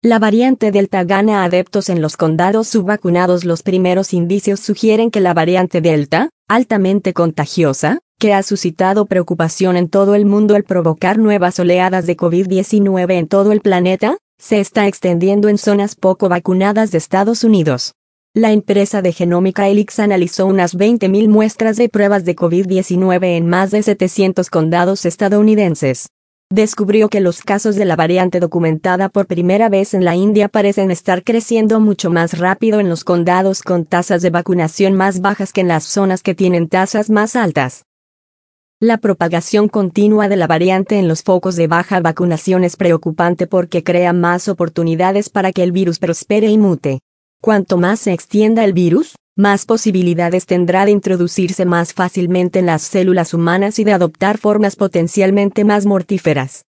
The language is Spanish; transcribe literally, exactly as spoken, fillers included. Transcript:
La variante Delta gana adeptos en los condados subvacunados. Los primeros indicios sugieren que la variante Delta, altamente contagiosa, que ha suscitado preocupación en todo el mundo al provocar nuevas oleadas de COVID diecinueve en todo el planeta, se está extendiendo en zonas poco vacunadas de Estados Unidos. La empresa de genómica Helix analizó unas veinte mil muestras de pruebas de COVID diecinueve en más de setecientos condados estadounidenses. Descubrió que los casos de la variante documentada por primera vez en la India parecen estar creciendo mucho más rápido en los condados con tasas de vacunación más bajas que en las zonas que tienen tasas más altas. La propagación continua de la variante en los focos de baja vacunación es preocupante porque crea más oportunidades para que el virus prospere y mute. Cuanto más se extienda el virus, más posibilidades tendrá de introducirse más fácilmente en las células humanas y de adoptar formas potencialmente más mortíferas.